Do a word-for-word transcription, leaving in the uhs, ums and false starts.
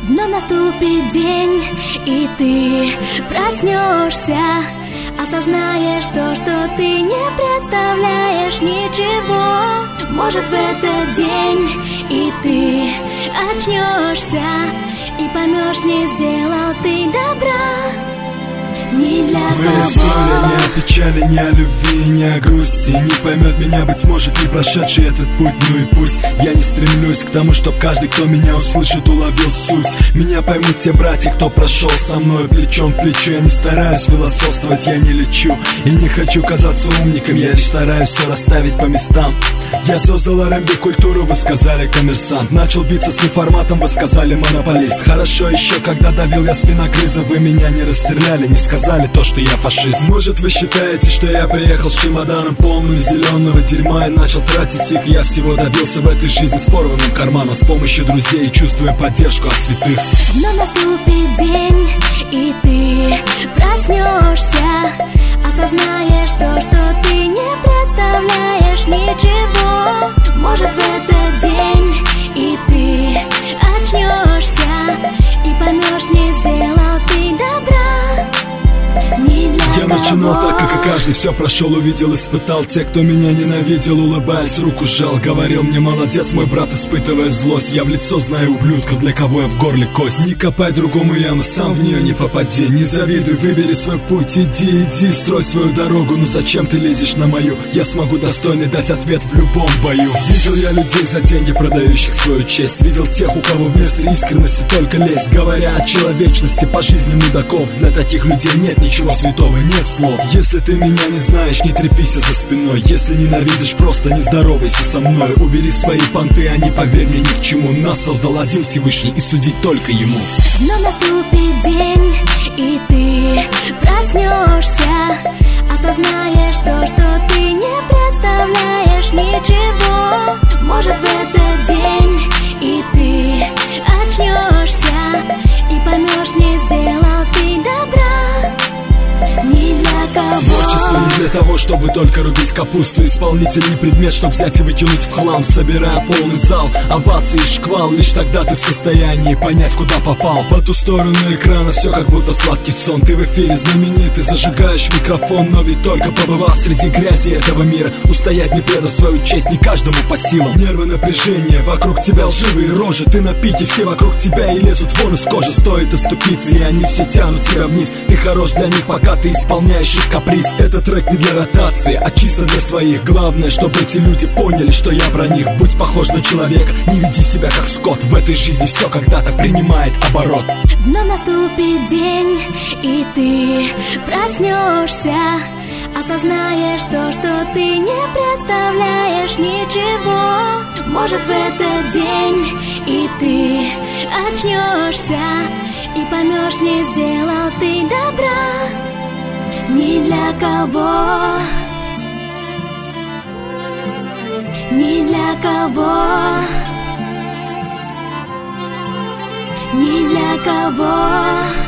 Вновь наступит день, и ты проснешься, осознаешь то, что ты не представляешь ничего. Может, в этот день и ты очнешься и поймешь, не сделал ты добра ни для кого. Моя история не о печали, не о любви, не о грусти. Не поймет меня, быть может, не прошедший этот путь. Ну и пусть я не стремлюсь к тому, чтоб каждый, кто меня услышит, уловил суть. Меня поймут те братья, кто прошел со мной плечом к плечу. Я не стараюсь философствовать, я не лечу и не хочу казаться умником, я лишь стараюсь все расставить по местам. Я создал эр энд би-культуру, вы сказали коммерсант. Начал биться с неформатом, вы сказали монополист. Хорошо еще, когда давил я спиногрыза, вы меня не расстреляли, не сказали то, что я фашист. Может, вы считаете, что я приехал с чемоданом полным зеленого дерьма и начал тратить их. Я всего добился в этой жизни с порванным карманом, с помощью друзей, чувствуя поддержку от святых. Но наступит день, и ты проснешься, осознаешь то, что ты не представляешь ничего. Может, в этот день и ты очнешься и поймешь, не сделал ты добра ни для Я кого. начинал так, как и каждый, все прошел, увидел, испытал. Те, кто меня ненавидел, улыбаясь, руку жал, говорил мне: молодец, мой брат, испытывая злость. Я в лицо знаю ублюдков, для кого я в горле кость. Не копай другому яму, сам в нее не попади. Не завидуй, выбери свой путь, иди, иди, строй свою дорогу. Но зачем ты лезешь на мою? Я смогу достойно дать ответ в любом бою. Видел я людей за деньги, продающих свою честь. Видел тех, у кого вместо искренности только лесть. Говоря о человечности, по жизни мудаков. Для таких людей нет ничего святого, нет слов. Если ты меня не знаешь, не трепися за спиной. Если ненавидишь, просто не здоровайся со мной. Убери свои понты, а не поверь мне ни к чему. Нас создал один Всевышний, и судить только ему. Но наступит день, и ты проснешься, осознаешь то, что ты не представляешь ничего. Может, в этот день и ты очнешься и поймешь, не сделал ты добра ни для кого. Творчество не для того, чтобы только рубить капусту. Исполнитель не предмет, чтоб взять и выкинуть в хлам. Собирая полный зал, овации и шквал. Лишь тогда ты в состоянии понять, куда попал. По ту сторону экрана все как будто сладкий сон. Ты в эфире знаменитый, зажигаешь микрофон. Но ведь только побывав среди грязи этого мира, устоять, не предав свою честь, не каждому по силам. Нервы, напряжение, вокруг тебя лживые рожи. Ты на пике, все вокруг тебя и лезут вон из кожи. Стоит оступиться, и они все тянут тебя вниз. Ты хорош для них, пока ты исполняешь их каприз. Этот трек не для ротации, а чисто для своих. Главное, чтобы эти люди поняли, что я про них. Будь похож на человека, не веди себя как скот. В этой жизни все когда-то принимает оборот. Вновь наступит день, и ты проснешься, осознаешь то, что ты не представляешь ничего. Может, в этот день и ты очнешься и поймешь, не сделал ты добра ни для кого, ни для кого, ни для кого.